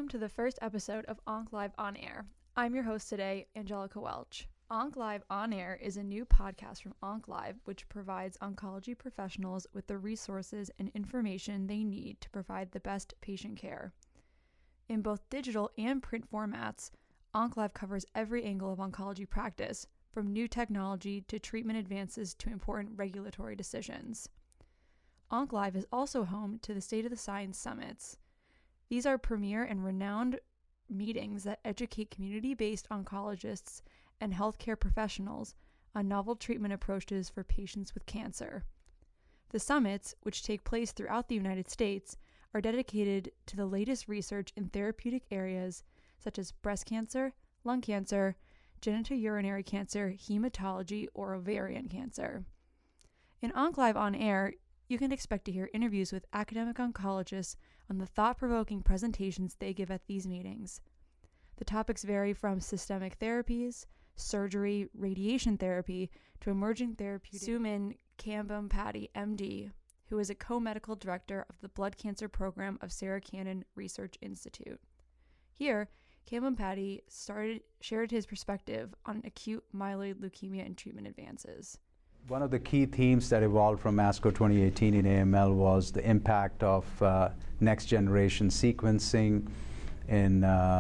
Welcome to the first episode of Onc Live On Air. I'm your host today, Angelica Welch. Onc Live On Air is a new podcast from Onc Live, which provides oncology professionals with the resources and information they need to provide the best patient care. In both digital and print formats, Onc Live covers every angle of oncology practice, from new technology to treatment advances to important regulatory decisions. Onc Live is also home to the State of the Science Summits. These are premier and renowned meetings that educate community-based oncologists and healthcare professionals on novel treatment approaches for patients with cancer. The summits, which take place throughout the United States, are dedicated to the latest research in therapeutic areas such as breast cancer, lung cancer, genitourinary cancer, hematology, or ovarian cancer. In Onc Live On Air, you can expect to hear interviews with academic oncologists on the thought-provoking presentations they give at these meetings. The topics vary from systemic therapies, surgery, radiation therapy, to emerging therapeutics. Suman Kambhampati, MD, who is a co-medical director of the blood cancer program of Sarah Cannon Research Institute. Here, Kambhampati shared his perspective on acute myeloid leukemia and treatment advances. One of the key themes that evolved from ASCO 2018 in AML was the impact of next-generation sequencing in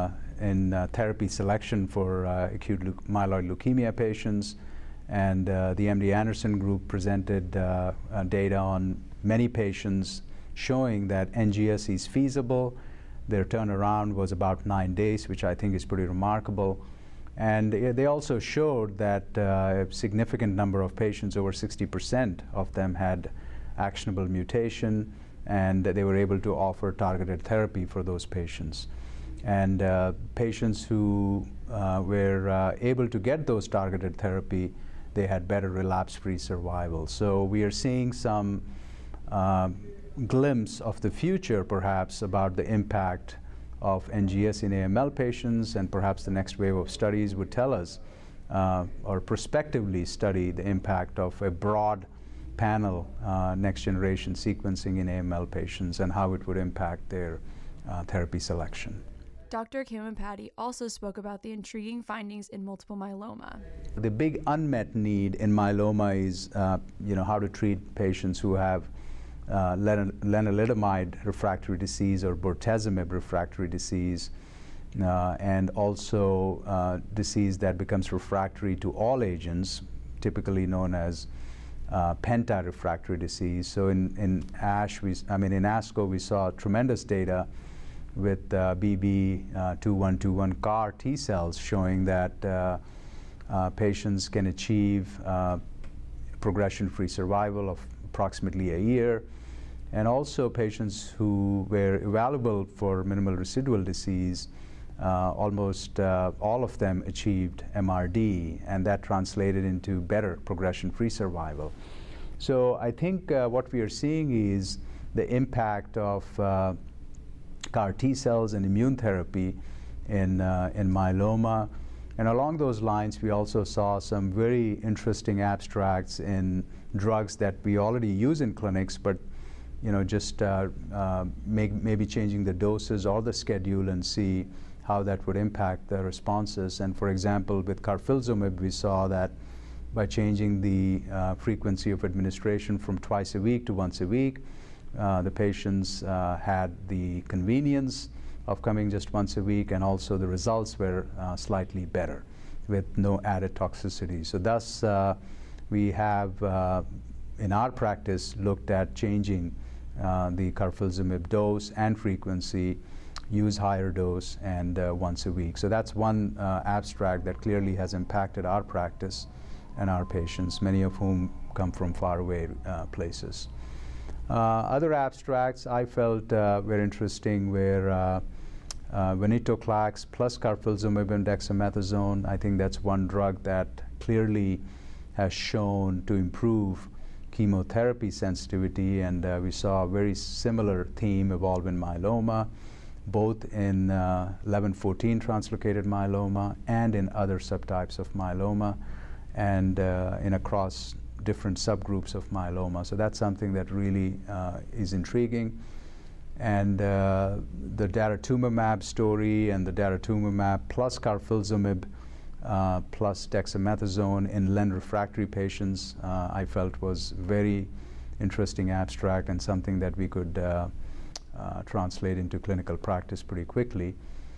therapy selection for acute myeloid leukemia patients. And the MD Anderson group presented data on many patients showing that NGS is feasible. Their turnaround was about 9 days, which I think is pretty remarkable. And they also showed that a significant number of patients, over 60% of them, had actionable mutation, and they were able to offer targeted therapy for those patients. And patients who were able to get those targeted therapy, they had better relapse-free survival. So we are seeing some glimpse of the future, perhaps, about the impact of NGS in AML patients, and perhaps the next wave of studies would tell us or prospectively study the impact of a broad panel next-generation sequencing in AML patients and how it would impact their therapy selection. Dr. Kambhampati also spoke about the intriguing findings in multiple myeloma. The big unmet need in myeloma is how to treat patients who have lenalidomide refractory disease or bortezomib refractory disease, and also disease that becomes refractory to all agents, typically known as penta-refractory disease. So in ASCO, we saw tremendous data with BB2121 CAR T cells showing that patients can achieve progression-free survival of approximately a year. And also patients who were evaluable for minimal residual disease, almost all of them achieved MRD, and that translated into better progression-free survival. So I think what we are seeing is the impact of CAR T cells and immune therapy in myeloma. And along those lines, we also saw some very interesting abstracts in drugs that we already use in clinics, but just maybe changing the doses or the schedule and see how that would impact the responses. And for example, with carfilzomib, we saw that by changing the frequency of administration from twice a week to once a week, the patients had the convenience of coming just once a week, and also the results were slightly better with no added toxicity. So thus, we have, in our practice, looked at changing the carfilzomib dose and frequency, use higher dose, and once a week. So that's one abstract that clearly has impacted our practice and our patients, many of whom come from faraway places. Other abstracts I felt were interesting were venetoclax plus carfilzomib and dexamethasone. I think that's one drug that clearly has shown to improve chemotherapy sensitivity, and we saw a very similar theme evolve in myeloma, both in 11-14 translocated myeloma and in other subtypes of myeloma, and across different subgroups of myeloma. So that's something that really is intriguing. And the daratumumab story and the daratumumab plus carfilzomib plus dexamethasone in Len refractory patients, I felt was very interesting abstract and something that we could translate into clinical practice pretty quickly.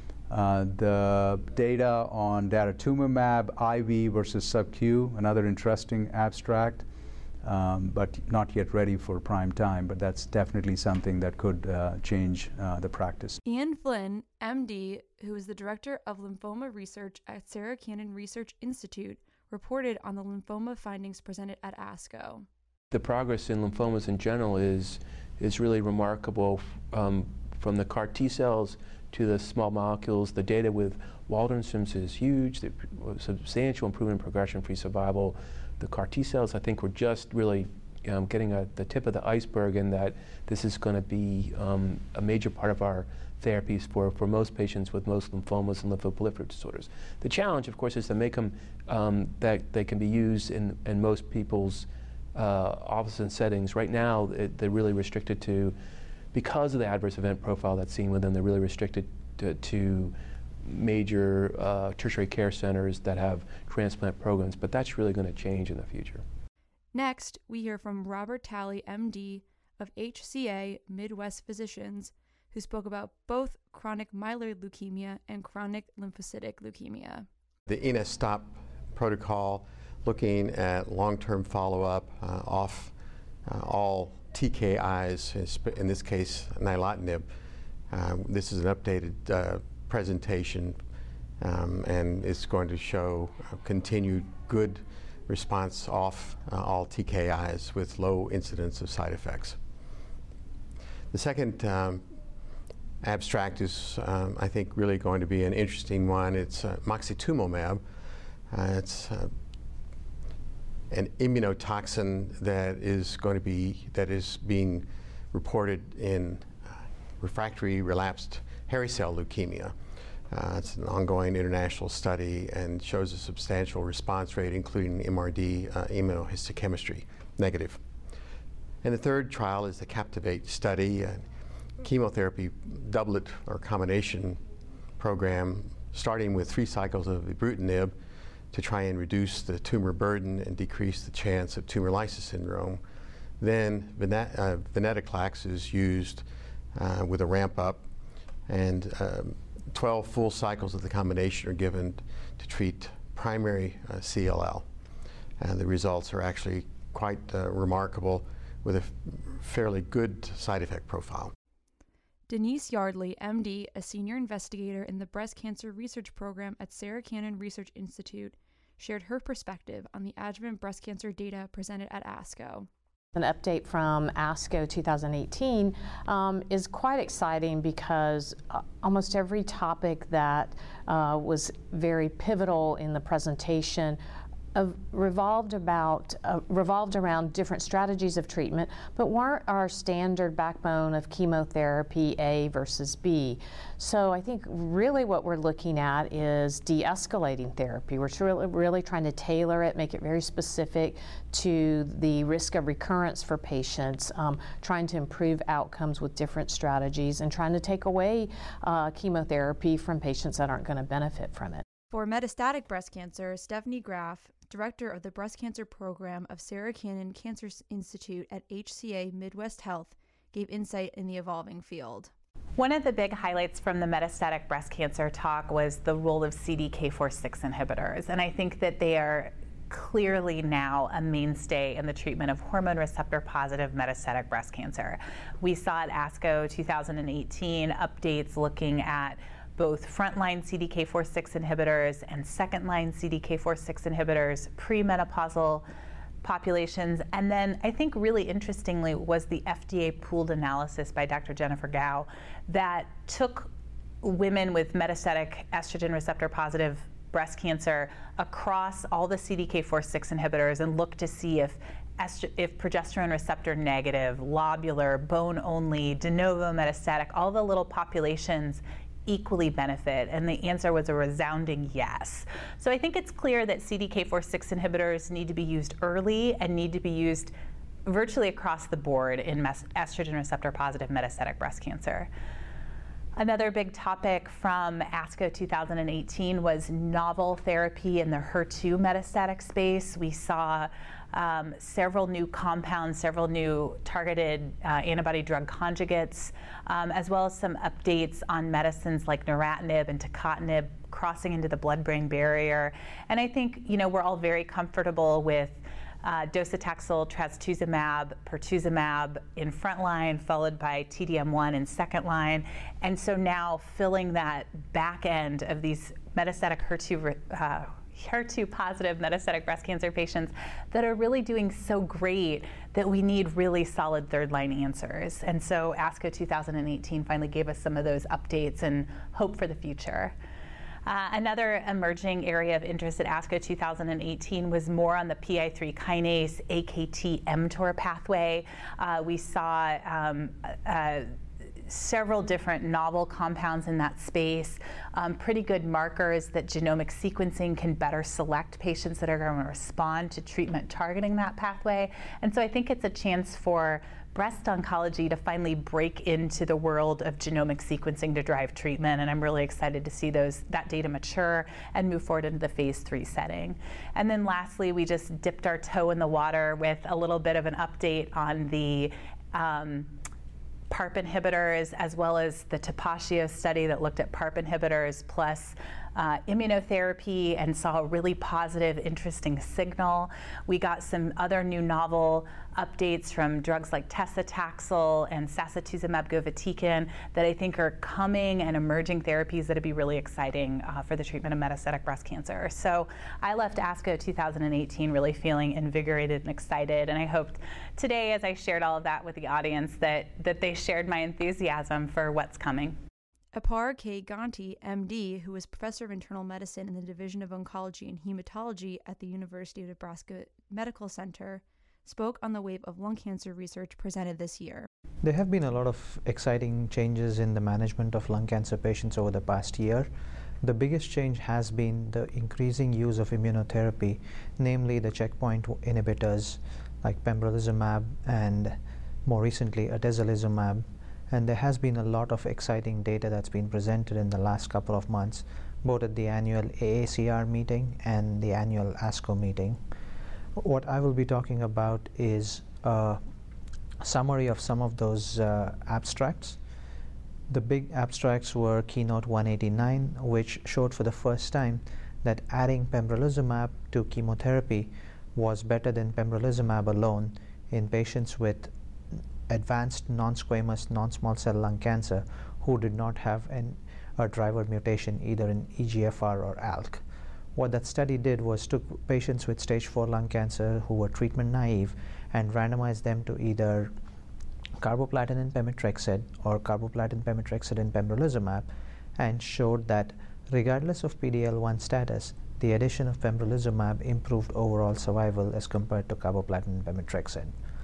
The data on daratumumab IV versus sub-Q, another interesting abstract, but not yet ready for prime time, but that's definitely something that could change the practice. Ian Flynn, MD, who is the Director of Lymphoma Research at Sarah Cannon Research Institute, reported on the lymphoma findings presented at ASCO. The progress in lymphomas in general is really remarkable, from the CAR T cells to the small molecules. The data with Waldenström's is huge, the substantial improvement in progression-free survival. The CAR T cells, I think, we're just really getting at the tip of the iceberg, and that this is going to be a major part of our therapies for most patients with most lymphomas and lymphoproliferative disorders. The challenge, of course, is to make them that they can be used in most people's offices and settings. Right now, they're really restricted to, because of the adverse event profile that's seen with them, they're really restricted to major tertiary care centers that have transplant programs, but that's really going to change in the future. Next, we hear from Robert Talley, MD, of HCA Midwest Physicians, who spoke about both chronic myeloid leukemia and chronic lymphocytic leukemia. The ENESTOP protocol, looking at long-term follow-up off all TKIs, in this case nilotinib. This is an updated presentation, and it's going to show continued good response off all TKIs with low incidence of side effects. The second abstract is, I think, really going to be an interesting one. It's moxetumomab. It's an immunotoxin that is being reported in refractory relapsed hairy cell leukemia. It's an ongoing international study and shows a substantial response rate, including MRD immunohistochemistry negative. And the third trial is the CAPTIVATE study, a chemotherapy doublet or combination program, starting with 3 cycles of ibrutinib to try and reduce the tumor burden and decrease the chance of tumor lysis syndrome. Then venetoclax is used with a ramp up, and 12 full cycles of the combination are given to treat primary CLL. And the results are actually quite remarkable, with a fairly good side effect profile. Denise Yardley, MD, a senior investigator in the breast cancer research program at Sarah Cannon Research Institute, shared her perspective on the adjuvant breast cancer data presented at ASCO. An update from ASCO 2018 is quite exciting because almost every topic that was very pivotal in the presentation revolved around different strategies of treatment, but weren't our standard backbone of chemotherapy A versus B. So I think really what we're looking at is de-escalating therapy. We're really trying to tailor it, make it very specific to the risk of recurrence for patients, trying to improve outcomes with different strategies, and trying to take away chemotherapy from patients that aren't going to benefit from it. For metastatic breast cancer, Stephanie Graf, Director of the Breast Cancer Program of Sarah Cannon Cancer Institute at HCA Midwest Health, gave insight in the evolving field. One of the big highlights from the metastatic breast cancer talk was the role of CDK4/6 inhibitors, and I think that they are clearly now a mainstay in the treatment of hormone receptor positive metastatic breast cancer. We saw at ASCO 2018 updates looking at both frontline CDK4/6 inhibitors and second-line CDK4/6 inhibitors, premenopausal populations, and then I think really interestingly was the FDA pooled analysis by Dr. Jennifer Gao that took women with metastatic estrogen receptor positive breast cancer across all the CDK4/6 inhibitors and looked to see if progesterone receptor negative, lobular, bone only, de novo metastatic, all the little populations equally benefit, and the answer was a resounding yes. So I think it's clear that CDK4/6 inhibitors need to be used early and need to be used virtually across the board in estrogen receptor positive metastatic breast cancer. Another big topic from ASCO 2018 was novel therapy in the HER2 metastatic space. We saw several new compounds, several new targeted antibody drug conjugates, as well as some updates on medicines like neratinib and tucatinib crossing into the blood-brain barrier. And I think, we're all very comfortable with docetaxel, trastuzumab, pertuzumab in front line, followed by TDM1 in second line. And so now filling that back end of these metastatic HER2 positive metastatic breast cancer patients that are really doing so great that we need really solid third line answers. And so ASCO 2018 finally gave us some of those updates and hope for the future. Another emerging area of interest at ASCO 2018 was more on the PI3 kinase AKT-mTOR pathway. We saw several different novel compounds in that space, pretty good markers that genomic sequencing can better select patients that are going to respond to treatment targeting that pathway. And so I think it's a chance for breast oncology to finally break into the world of genomic sequencing to drive treatment, and I'm really excited to see that data mature and move forward into the phase 3 setting. And then lastly, we just dipped our toe in the water with a little bit of an update on the PARP inhibitors, as well as the Tapatio study that looked at PARP inhibitors plus immunotherapy and saw a really positive, interesting signal. We got some other new novel updates from drugs like Tesitaxel and sacituzumab govitecan that I think are coming and emerging therapies that would be really exciting for the treatment of metastatic breast cancer. So I left ASCO 2018 really feeling invigorated and excited, and I hoped today, as I shared all of that with the audience, that they shared my enthusiasm for what's coming. Apar K. Ganti, MD, who is professor of internal medicine in the Division of Oncology and Hematology at the University of Nebraska Medical Center, spoke on the wave of lung cancer research presented this year. There have been a lot of exciting changes in the management of lung cancer patients over the past year. The biggest change has been the increasing use of immunotherapy, namely the checkpoint inhibitors like pembrolizumab and more recently atezolizumab. And there has been a lot of exciting data that's been presented in the last couple of months, both at the annual AACR meeting and the annual ASCO meeting. What I will be talking about is a summary of some of those abstracts. The big abstracts were Keynote 189, which showed for the first time that adding pembrolizumab to chemotherapy was better than pembrolizumab alone in patients with advanced non-squamous non-small cell lung cancer who did not have a driver mutation either in EGFR or ALK. What that study did was took patients with stage 4 lung cancer who were treatment naive and randomized them to either carboplatin and pemetrexed or carboplatin, pemetrexed and pembrolizumab, and showed that regardless of PD-L1 status, the addition of pembrolizumab improved overall survival as compared to carboplatin and pemetrexed.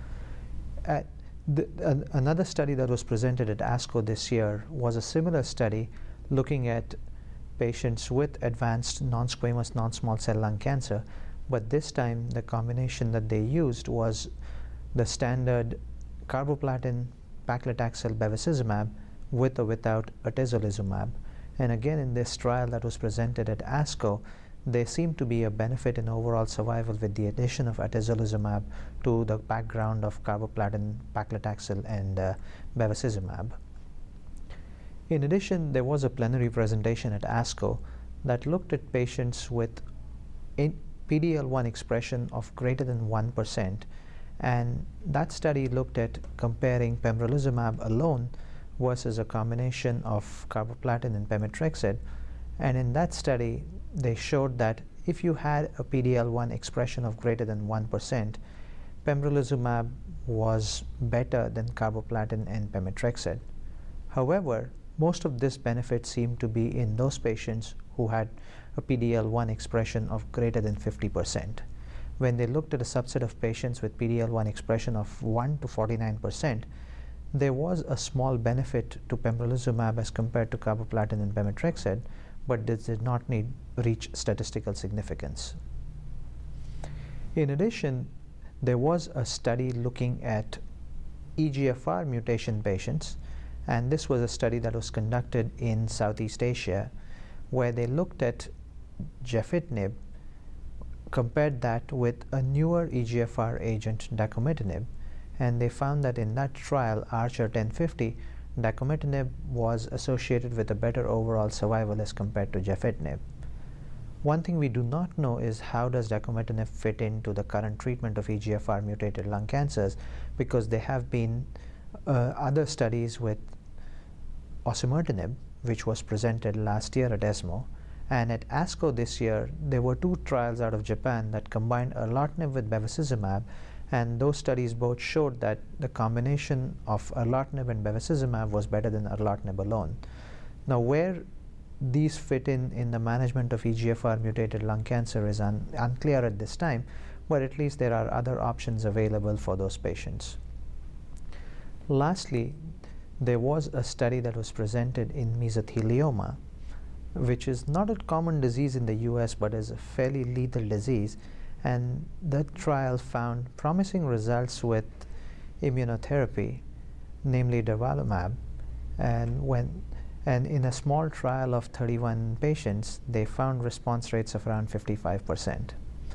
Another study that was presented at ASCO this year was a similar study looking at patients with advanced non-squamous non-small cell lung cancer, but this time the combination that they used was the standard carboplatin, paclitaxel, bevacizumab with or without atezolizumab. And again, in this trial that was presented at ASCO, there seemed to be a benefit in overall survival with the addition of atezolizumab to the background of carboplatin, paclitaxel, and bevacizumab. In addition, there was a plenary presentation at ASCO that looked at patients with PD-L1 expression of greater than 1%, and that study looked at comparing pembrolizumab alone versus a combination of carboplatin and pemetrexed. And in that study, they showed that if you had a PD-L1 expression of greater than 1%, pembrolizumab was better than carboplatin and pemetrexed. However, most of this benefit seemed to be in those patients who had a PD-L1 expression of greater than 50%. When they looked at a subset of patients with PD-L1 expression of 1 to 49%, there was a small benefit to pembrolizumab as compared to carboplatin and pemetrexed, but this did not reach statistical significance. In addition, there was a study looking at EGFR mutation patients, and this was a study that was conducted in Southeast Asia, where they looked at gefitinib, compared that with a newer EGFR agent, dacomitinib, and they found that in that trial, Archer 1050, dacomitinib was associated with a better overall survival as compared to gefitinib. One thing we do not know is how does dacomitinib fit into the current treatment of EGFR mutated lung cancers, because there have been other studies with osimertinib, which was presented last year at ESMO, and at ASCO this year there were 2 trials out of Japan that combined erlotinib with bevacizumab, and those studies both showed that the combination of erlotinib and bevacizumab was better than erlotinib alone. Now, where these fit in the management of EGFR mutated lung cancer is unclear at this time, but at least there are other options available for those patients. Lastly, there was a study that was presented in mesothelioma, which is not a common disease in the US but is a fairly lethal disease, and that trial found promising results with immunotherapy, namely durvalumab, and in a small trial of 31 patients, they found response rates of around 55%.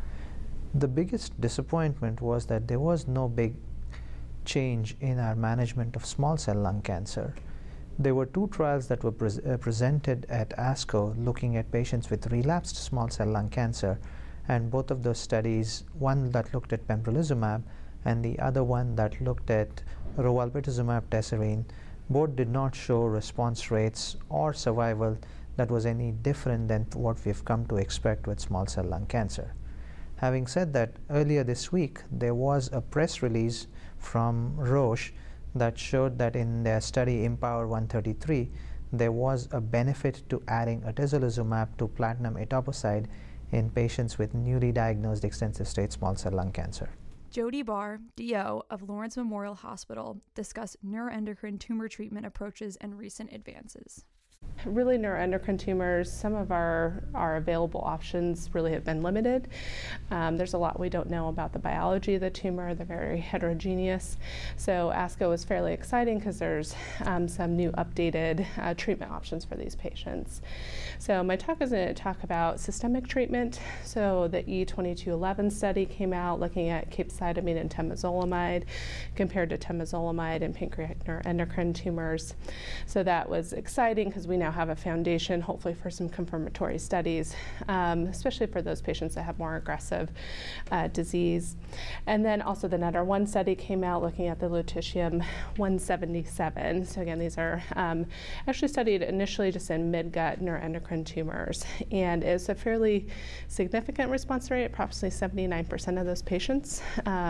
The biggest disappointment was that there was no big change in our management of small cell lung cancer. There were 2 trials that were presented at ASCO looking at patients with relapsed small cell lung cancer, and both of those studies, one that looked at pembrolizumab and the other one that looked at rovalbitazumab tesirine, both did not show response rates or survival that was any different than what we've come to expect with small cell lung cancer. Having said that, earlier this week there was a press release from Roche that showed that in their study Empower 133 there was a benefit to adding atezolizumab to platinum etoposide in patients with newly diagnosed extensive stage small cell lung cancer. Jody Barr, DO of Lawrence Memorial Hospital, discussed neuroendocrine tumor treatment approaches and recent advances. Really, neuroendocrine tumors, some of our available options really have been limited. There's a lot we don't know about the biology of the tumor. They're very heterogeneous. So ASCO is fairly exciting because there's some new updated treatment options for these patients. So my talk is going to talk about systemic treatment. So the E2211 study came out looking at capecitabine and temozolomide compared to temozolomide in pancreatic neuroendocrine tumors. So that was exciting because we now have a foundation, hopefully, for some confirmatory studies, especially for those patients that have more aggressive disease. And then also the NETTER-1 study came out looking at the lutetium 177. So again, these are actually studied initially just in mid-gut neuroendocrine tumors. And it's a fairly significant response rate. Approximately 79% of those patients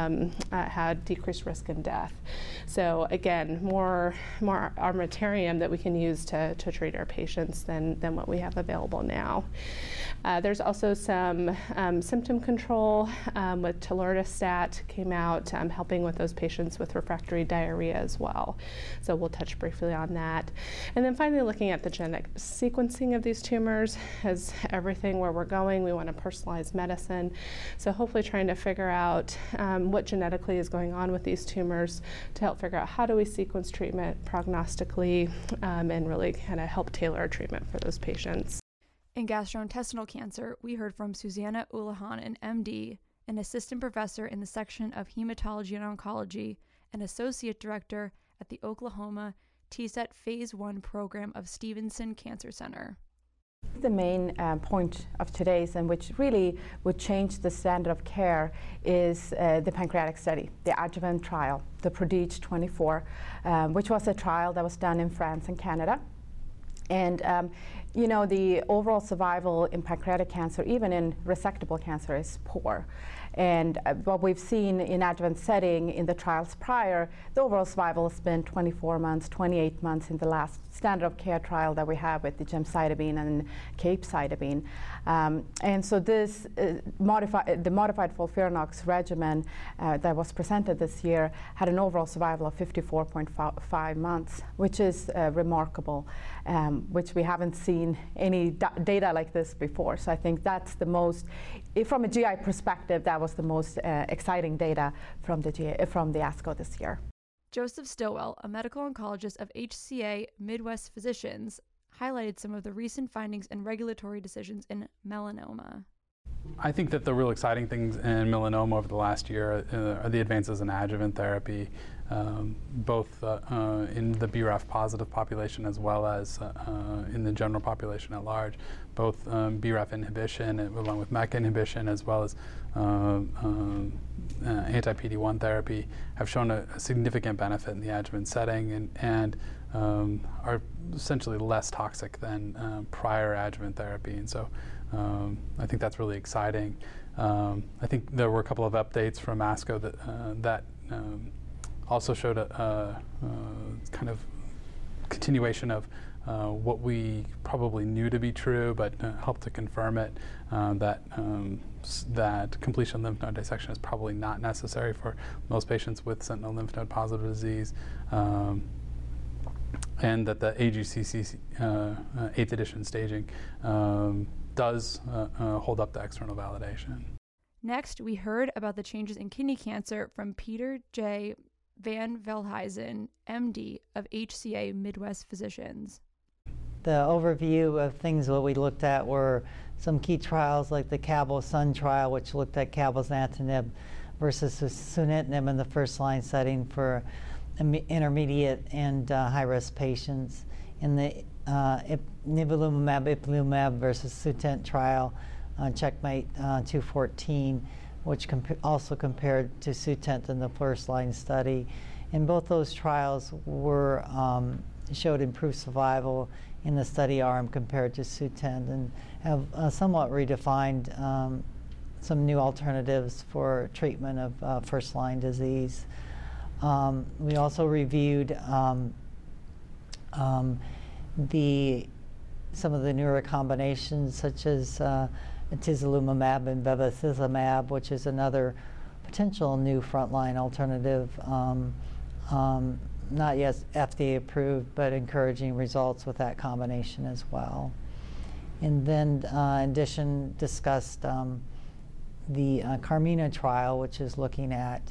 had decreased risk in death. So again, more armamentarium that we can use to treat our patients than what we have available now. There's also some symptom control with telurnistat came out, helping with those patients with refractory diarrhea as well. So we'll touch briefly on that. And then finally looking at the genetic sequencing of these tumors. As everything where we're going, we want to personalize medicine. So hopefully trying to figure out what genetically is going on with these tumors to help figure out how do we sequence treatment prognostically and really kind of help tailor our treatment for those patients. In gastrointestinal cancer, we heard from Susanna Ulahan, an MD, an assistant professor in the section of hematology and oncology, and associate director at the Oklahoma TSET Phase 1 program of Stevenson Cancer Center. The main point of today's, and which really would change the standard of care, is the pancreatic study, the adjuvant trial, the PRODIGE 24, which was a trial that was done in France and Canada. And you know, the overall survival in pancreatic cancer, even in resectable cancer, is poor. And what we've seen in adjuvant setting in the trials prior, the overall survival has been 24 months, 28 months in the last standard of care trial that we have with the gemcitabine and capecitabine. And so this the modified FOLFIRINOX regimen that was presented this year had an overall survival of 54.5 months, which is remarkable, which we haven't seen any data like this before. So I think that's the most, from a GI perspective, that was was the most exciting data from the ASCO this year. Joseph Stillwell, a medical oncologist of HCA Midwest Physicians, highlighted some of the recent findings and regulatory decisions in melanoma. I think that the real exciting things in melanoma over the last year are the advances in adjuvant therapy, both in the BRAF positive population as well as in the general population at large. Both BRAF inhibition along with MEK inhibition as well as anti-PD-1 therapy have shown a significant benefit in the adjuvant setting and are essentially less toxic than prior adjuvant therapy. And so I think that's really exciting. I think there were a couple of updates from ASCO that also showed a kind of continuation of what we probably knew to be true, but helped to confirm it, that completion lymph node dissection is probably not necessary for most patients with sentinel lymph node positive disease, and that the AGCC 8th edition staging does hold up to external validation. Next, we heard about the changes in kidney cancer from Peter J. Van Veldhuizen, MD of HCA Midwest Physicians. The overview of things that we looked at were some key trials like the CABO-SUN trial, which looked at cabozantinib versus sunitinib in the first-line setting for intermediate and high-risk patients. In the nivolumab, ipilimumab versus Sutent trial, Checkmate 214, which also compared to Sutent in the first-line study. And both those trials were showed improved survival in the study arm compared to Sutent, and have somewhat redefined some new alternatives for treatment of first-line disease. We also reviewed some of the newer combinations, such as atezolizumab and bevacizumab, which is another potential new frontline alternative, not yet FDA approved, but encouraging results with that combination as well. And then, in addition, discussed the Carmina trial, which is looking at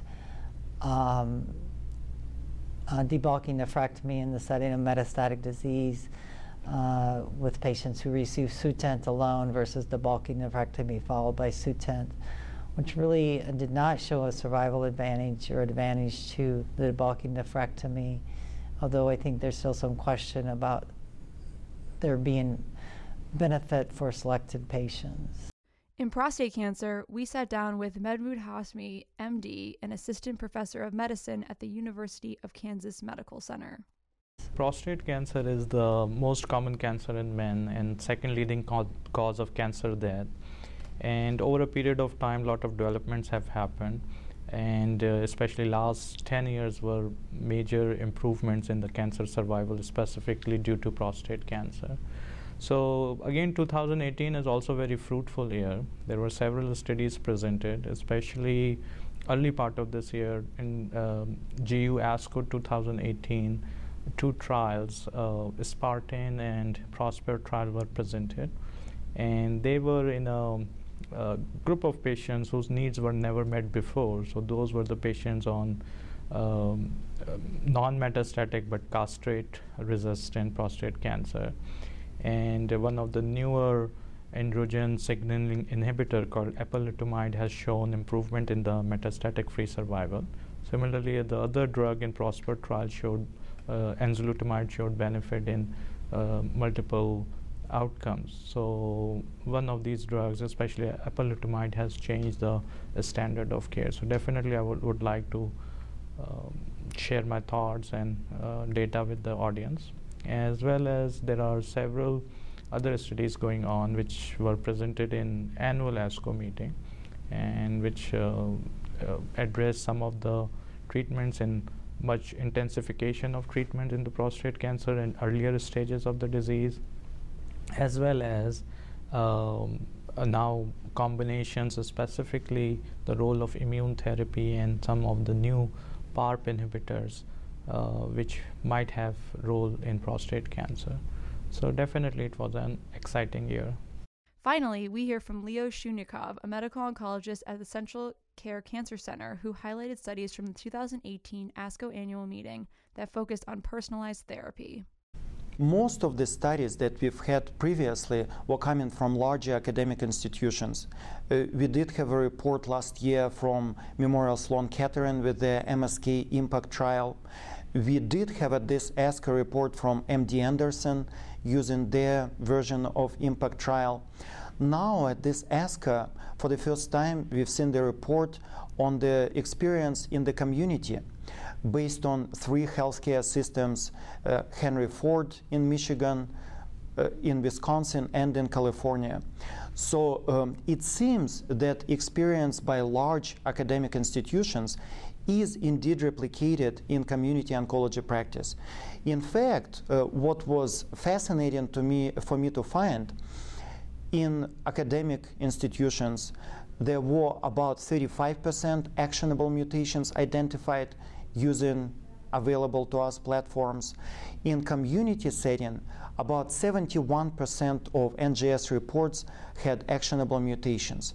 debulking nephrectomy in the setting of metastatic disease with patients who receive Sutent alone versus debulking nephrectomy followed by Sutent, which really did not show a survival advantage or advantage to the debulking nephrectomy, although I think there's still some question about there being benefit for selected patients. In prostate cancer, we sat down with Mehmood Hashmi, MD, an assistant professor of medicine at the University of Kansas Medical Center. Prostate cancer is the most common cancer in men and second leading cause of cancer death. And over a period of time, a lot of developments have happened, and especially last 10 years were major improvements in the cancer survival, specifically due to prostate cancer. So again, 2018 is also a very fruitful year. There were several studies presented, especially early part of this year in GU ASCO 2018. Two trials, Spartan and Prosper trial, were presented, and they were in a group of patients whose needs were never met before. So those were the patients on non-metastatic but castrate-resistant prostate cancer. And one of the newer androgen signaling inhibitor called apalutamide has shown improvement in the metastatic free survival. Similarly, the other drug in Prosper trial showed enzalutamide showed benefit in multiple outcomes. So one of these drugs, especially apalutamide, has changed the standard of care. So definitely I would like to share my thoughts and data with the audience, as well as there are several other studies going on which were presented in annual ASCO meeting, and which address some of the treatments and much intensification of treatment in the prostate cancer in earlier stages of the disease, as well as now combinations, specifically the role of immune therapy and some of the new PARP inhibitors, which might have role in prostate cancer. So definitely it was an exciting year. Finally, we hear from Leo Shunyakov, a medical oncologist at the Central Care Cancer Center, who highlighted studies from the 2018 ASCO annual meeting that focused on personalized therapy. Most of the studies that we've had previously were coming from larger academic institutions. We did have a report last year from Memorial Sloan Kettering with the MSK IMPACT trial. We did have at this ASCO report from MD Anderson using their version of IMPACT trial. Now at this ASCO, for the first time, we've seen the report on the experience in the community based on 3 healthcare systems, Henry Ford in Michigan, in Wisconsin, and in California. So it seems that experience by large academic institutions is indeed replicated in community oncology practice. In fact, what was fascinating for me to find, in academic institutions, there were about 35% actionable mutations identified using available to us platforms. In community setting, about 71% of NGS reports had actionable mutations.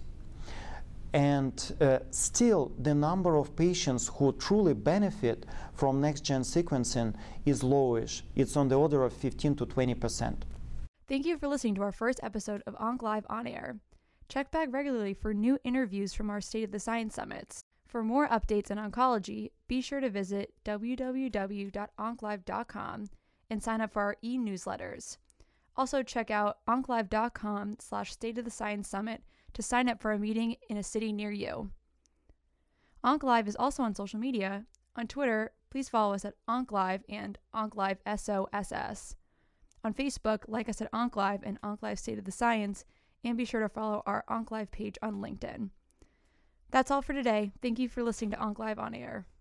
And still, the number of patients who truly benefit from next-gen sequencing is lowish. It's on the order of 15 to 20%. Thank you for listening to our first episode of OncLive On Air. Check back regularly for new interviews from our State of the Science Summits. For more updates in oncology, be sure to visit www.onclive.com and sign up for our e-newsletters. Also check out onclive.com/State of the Science Summit to sign up for a meeting in a city near you. OncLive is also on social media. On Twitter, please follow us at OncLive and OncLiveSOSS. On Facebook, like us at OncLive and OncLive State of the Science, and be sure to follow our OncLive page on LinkedIn. That's all for today. Thank you for listening to OncLive On Air.